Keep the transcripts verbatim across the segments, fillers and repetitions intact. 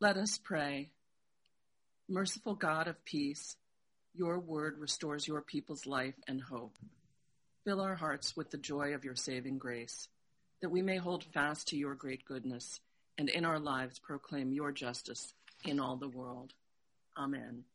Let us pray. Merciful God of peace, your word restores your people's life and hope. Fill our hearts with the joy of your saving grace, that we may hold fast to your great goodness and in our lives proclaim your justice in all the world. Amen.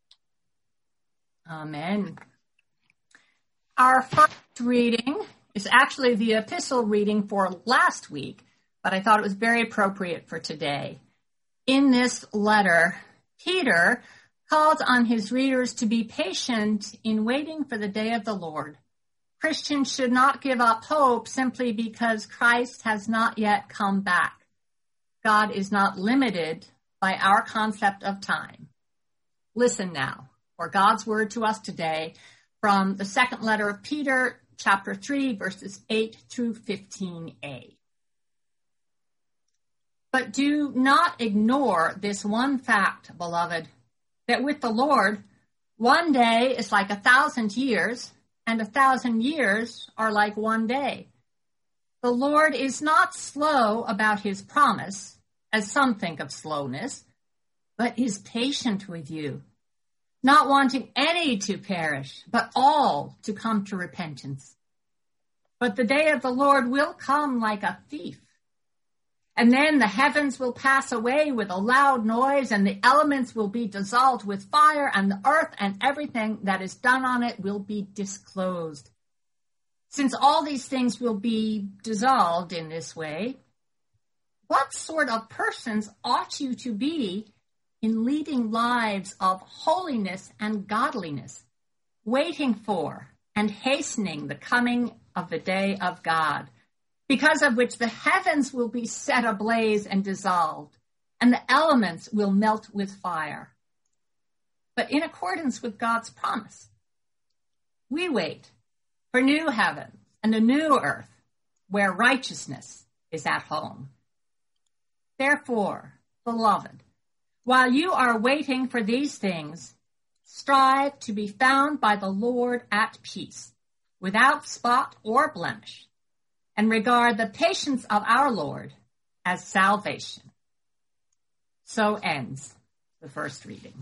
Amen. Our first reading is actually the epistle reading for last week, but I thought it was very appropriate for today. In this letter, Peter calls on his readers to be patient in waiting for the day of the Lord. Christians should not give up hope simply because Christ has not yet come back. God is not limited by our concept of time. Listen now for God's word to us today from the second letter of Peter, chapter three, verses eight through fifteen a. But do not ignore this one fact, beloved, that with the Lord, one day is like a thousand years, and a thousand years are like one day. The Lord is not slow about his promise, as some think of slowness, but is patient with you, not wanting any to perish, but all to come to repentance. But the day of the Lord will come like a thief. And then the heavens will pass away with a loud noise, and the elements will be dissolved with fire, and the earth and everything that is done on it will be disclosed. Since all these things will be dissolved in this way, what sort of persons ought you to be in leading lives of holiness and godliness, waiting for and hastening the coming of the day of God, because of which the heavens will be set ablaze and dissolved, and the elements will melt with fire. But in accordance with God's promise, we wait for new heavens and a new earth where righteousness is at home. Therefore, beloved, while you are waiting for these things, strive to be found by the Lord at peace, without spot or blemish, and regard the patience of our Lord as salvation. So ends the first reading.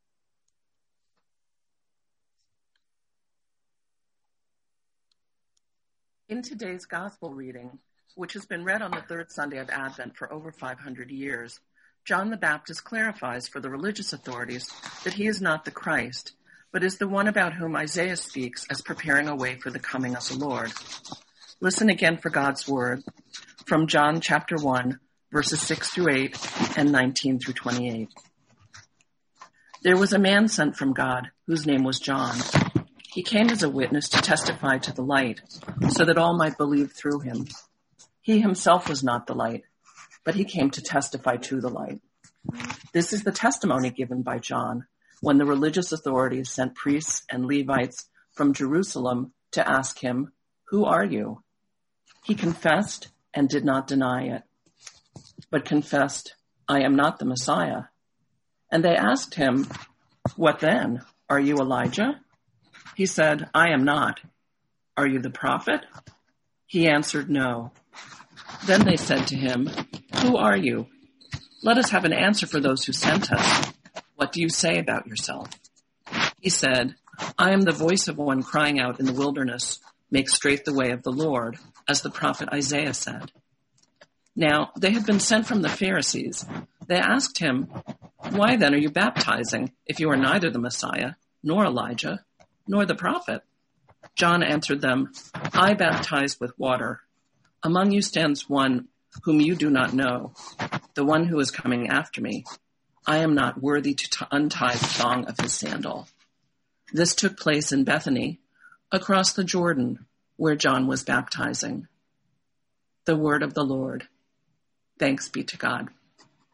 In today's gospel reading, which has been read on the third Sunday of Advent for over five hundred years, John the Baptist clarifies for the religious authorities that he is not the Christ, but is the one about whom Isaiah speaks as preparing a way for the coming of the Lord. Listen again for God's word from John chapter one, verses six through eight and nineteen through twenty-eight. There was a man sent from God whose name was John. He came as a witness to testify to the light, so that all might believe through him. He himself was not the light, but he came to testify to the light. This is the testimony given by John when the religious authorities sent priests and Levites from Jerusalem to ask him, "Who are you?" He confessed and did not deny it, but confessed, "I am not the Messiah." And they asked him, "What then? Are you Elijah?" He said, "I am not." "Are you the prophet?" He answered, "No." Then they said to him, "Who are you? Let us have an answer for those who sent us. What do you say about yourself?" He said, "I am the voice of one crying out in the wilderness, 'Make straight the way of the Lord,' as the prophet Isaiah said." Now, they had been sent from the Pharisees. They asked him, "Why then are you baptizing if you are neither the Messiah, nor Elijah, nor the prophet?" John answered them, "I baptize with water. Among you stands one whom you do not know, the one who is coming after me. I am not worthy to t- untie the thong of his sandal." This took place in Bethany, across the Jordan, where John was baptizing. The word of the Lord. Thanks be to God.